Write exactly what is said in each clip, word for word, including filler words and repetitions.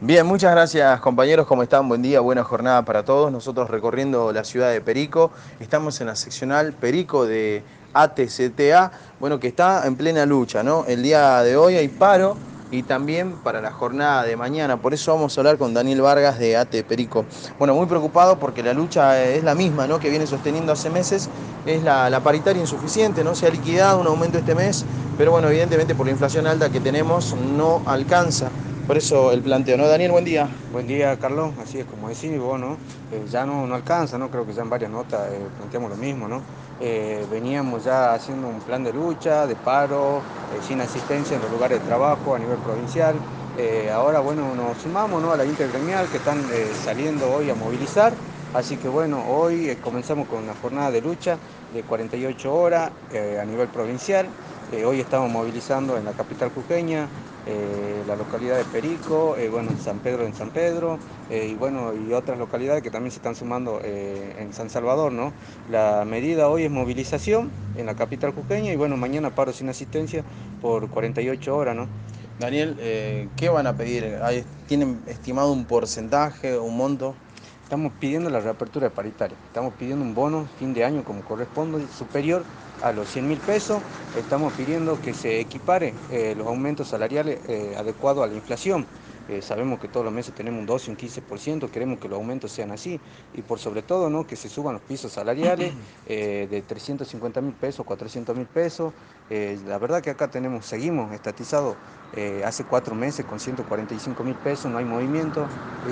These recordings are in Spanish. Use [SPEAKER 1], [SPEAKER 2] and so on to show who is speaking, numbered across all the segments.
[SPEAKER 1] Bien, muchas gracias compañeros, ¿cómo están? Buen día, buena jornada para todos. Nosotros recorriendo la ciudad de Perico, estamos en la seccional Perico de A T C T A, bueno, que está en plena lucha, ¿no? El día de hoy hay paro y también para la jornada de mañana, por eso vamos a hablar con Daniel Vargas de A T Perico. Bueno, muy preocupado porque la lucha es la misma, ¿no? Que viene sosteniendo hace meses, es la, la paritaria insuficiente, ¿no? Se ha liquidado un aumento este mes, pero bueno, evidentemente por la inflación alta que tenemos no alcanza. Por eso el planteo, ¿no? Daniel, buen día.
[SPEAKER 2] Buen día, Carlos. Así es como decís vos, ¿no? Eh, ya no, no alcanza, ¿no? Creo que ya en varias notas eh, planteamos lo mismo, ¿no? Eh, veníamos ya haciendo un plan de lucha, de paro, eh, sin asistencia en los lugares de trabajo a nivel provincial. Eh, ahora, bueno, nos sumamos, ¿no? A la intergremial que están eh, saliendo hoy a movilizar. Así que, bueno, hoy eh, comenzamos con una jornada de lucha de cuarenta y ocho horas eh, a nivel provincial. Eh, hoy estamos movilizando en la capital jujeña, eh, la localidad de Perico, eh, bueno, San Pedro en San Pedro, eh, y bueno, y otras localidades que también se están sumando eh, en San Salvador, ¿no? La medida hoy es movilización en la capital jujeña y bueno, mañana paro sin asistencia por cuarenta y ocho horas, ¿no?
[SPEAKER 1] Daniel, eh, ¿qué van a pedir? ¿Hay- ¿Tienen estimado un porcentaje o un monto?
[SPEAKER 2] Estamos pidiendo la reapertura de paritaria, estamos pidiendo un bono fin de año como corresponde, superior a los cien mil pesos, estamos pidiendo que se equipare eh, los aumentos salariales eh, adecuados a la inflación. Eh, sabemos que todos los meses tenemos un doce, un quince por ciento, queremos que los aumentos sean así y por sobre todo, ¿no? Que se suban los pisos salariales eh, de trescientos cincuenta mil pesos, cuatrocientos mil pesos. Eh, la verdad que acá tenemos, seguimos estatizados eh, hace cuatro meses con ciento cuarenta y cinco mil pesos, no hay movimiento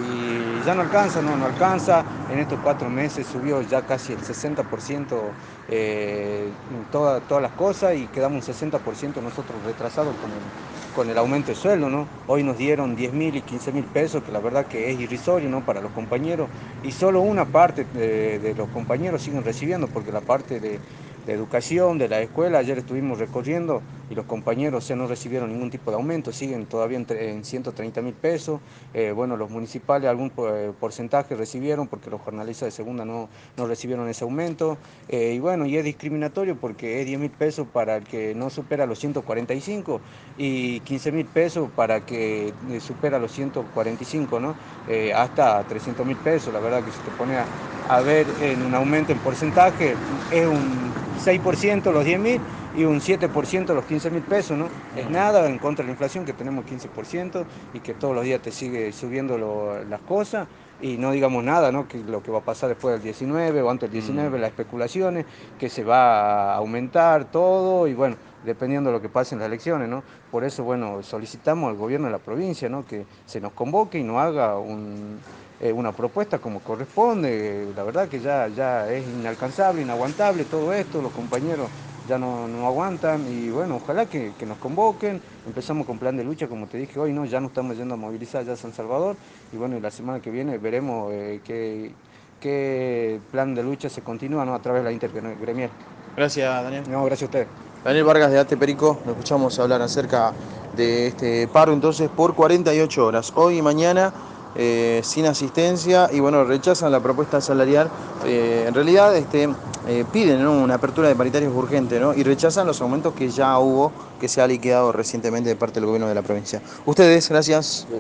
[SPEAKER 2] y ya no alcanza, no, no alcanza. En estos cuatro meses subió ya casi el sesenta por ciento eh, toda, todas las cosas y quedamos un sesenta por ciento nosotros retrasados con el, con el aumento de sueldo, ¿no? Hoy nos dieron diez mil y quince mil pesos, que la verdad que es irrisorio, ¿no? Para los compañeros y solo una parte de, de los compañeros siguen recibiendo porque la parte de de educación, de la escuela. Ayer estuvimos recorriendo y los compañeros ya no recibieron ningún tipo de aumento, siguen todavía en, en ciento treinta mil pesos. Eh, bueno, los municipales algún eh, porcentaje recibieron porque los jornalistas de segunda no, no recibieron ese aumento. Eh, y bueno, y es discriminatorio porque es diez mil pesos para el que no supera los ciento cuarenta y cinco y quince mil pesos para el que eh, supera los ciento cuarenta y cinco, ¿no? Eh, hasta trescientos mil pesos. La verdad que si te pone a, a ver en un aumento en porcentaje, es un seis por ciento los diez mil y un siete por ciento los quince mil pesos, ¿no? Es nada en contra de la inflación, que tenemos quince por ciento y que todos los días te sigue subiendo lo, las cosas y no digamos nada, ¿no? Que lo que va a pasar después del diecinueve o antes del
[SPEAKER 1] Mm.
[SPEAKER 2] diecinueve, las especulaciones, que se va a aumentar todo y bueno, dependiendo de lo que pase en las elecciones, ¿no? Por eso, bueno, solicitamos al gobierno de la provincia, ¿no? Que se nos convoque y nos haga un, eh, una propuesta como corresponde. La verdad que ya, ya es inalcanzable, inaguantable todo esto, los compañeros ya no, no aguantan y bueno, ojalá que, que nos convoquen. Empezamos con plan de lucha, como te dije hoy, ¿no? Ya no estamos yendo a movilizar ya a San Salvador y bueno, y la semana que viene veremos eh, qué, qué plan de lucha se continúa, ¿no? A través de la intergremial.
[SPEAKER 1] Gracias, Daniel.
[SPEAKER 2] No, gracias a ustedes.
[SPEAKER 1] Daniel Vargas de A T Perico, lo escuchamos hablar acerca de este paro entonces por cuarenta y ocho horas, hoy y mañana, eh, sin asistencia y bueno, rechazan la propuesta salarial. Eh, en realidad este, eh, piden, ¿no?, una apertura de paritarios urgente, ¿no?, y rechazan los aumentos que ya hubo, que se ha liquidado recientemente de parte del gobierno de la provincia. Ustedes, gracias.